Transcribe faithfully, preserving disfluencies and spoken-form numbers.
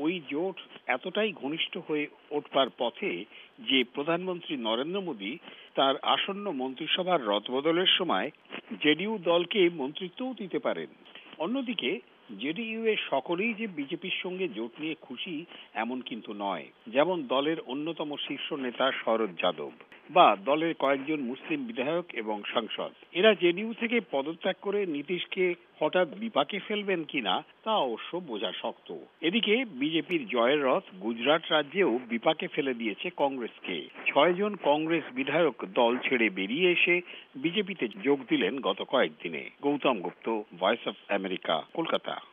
ওই জোট এতটাই ঘনিষ্ঠ হয়ে উঠবার পথে যে প্রধানমন্ত্রী নরেন্দ্র মোদী তার আসন্ন মন্ত্রিসভার রদবদলের সময় জেডিইউ দলকে মন্ত্রিত্বও দিতে পারেন। অন্যদিকে জেডিইউ এর সকলেই যে বিজেপির সঙ্গে জোট নিয়ে খুশি এমন কিন্তু নয়। যেমন দলের অন্যতম শীর্ষ নেতা শরদ যাদব বা দলের কয়েকজন মুসলিম বিধায়ক এবং সাংসদ, এরা জেডিইউ থেকে পদত্যাগ করে নীতিশকে হঠাৎ বিপাকে ফেলবেন কিনা তা অবশ্য বোঝা শক্ত। এদিকে বিজেপির জয়ের রথ গুজরাট রাজ্যেও বিপাকে ফেলে দিয়েছে কংগ্রেসকে। ছয়জন কংগ্রেস বিধায়ক দল ছেড়ে বেরিয়ে এসে বিজেপিতে যোগ দিলেন গত কয়েকদিনে। Gautam Gupta, voice of America, Kolkata.